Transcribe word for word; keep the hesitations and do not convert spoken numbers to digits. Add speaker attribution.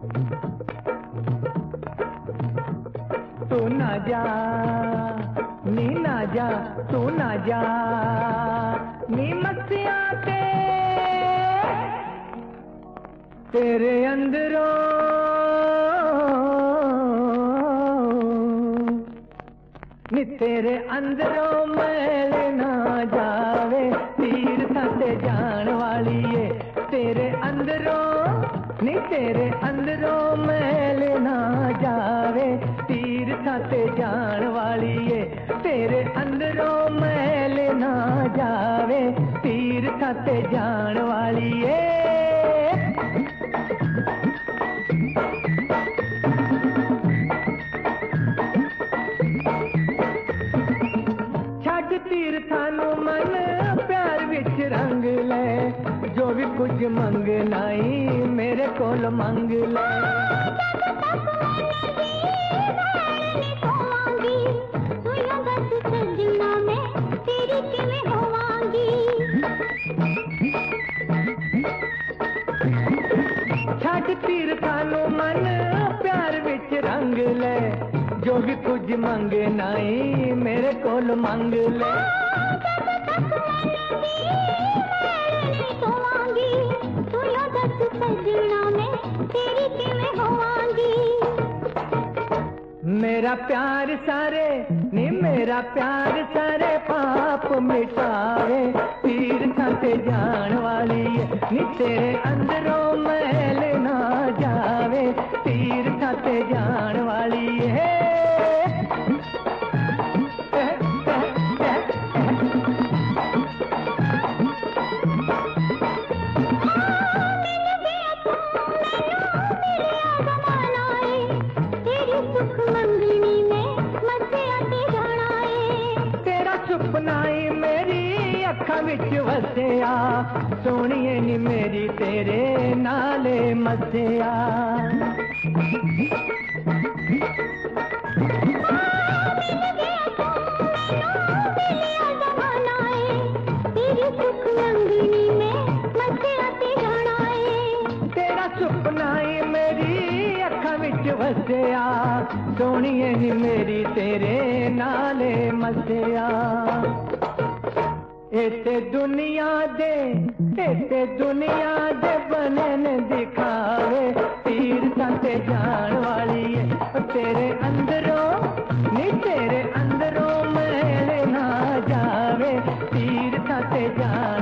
Speaker 1: तू ना जा नी ना जा, तू ना जा नी मस्तियां ते तेरे अंदरों नी तेरे अंदरों मैल ना जावे, तीर्थ ते जान वाली है तेरे अंदरों नी तेरे अंदरों मैल ना जावे, तीर्थ ते जान वाली है तेरे अंदरों मैल ना जावे, तीर्थ ते जान वाली है। छड़ तीर्थां नूं मन प्यार विच रंग ले, जो भी कुछ मंगना ही मेरे कोल मंग ले। छड़ तीर्थां नूं मन प्यार विच रंग ले, जो भी कुछ मंगना ही मेरे कोल मंग ले। मेरा प्यार सारे नी मेरा प्यार सारे पाप मिटावे, तीर्थ ते जान वाली है नी तेरे अंदरों मैल ना जावे, तीर्थ ते जान वाली है। सुपनाई मेरी अखा विच वसिया, सोनिए नी मेरी तेरे नाले मसिया। तेरा सुपनाई मेरी अखा विच वसिया, सोनिए नी मेरी तेरे नाले मसिया। इते दुनिया दे इते दुनिया दे बने ने दिखावे, तीर्थ ते जान वाली है तेरे अंदरों नी तेरे अंदरों मैल ना जावे, तीर्थ ते जान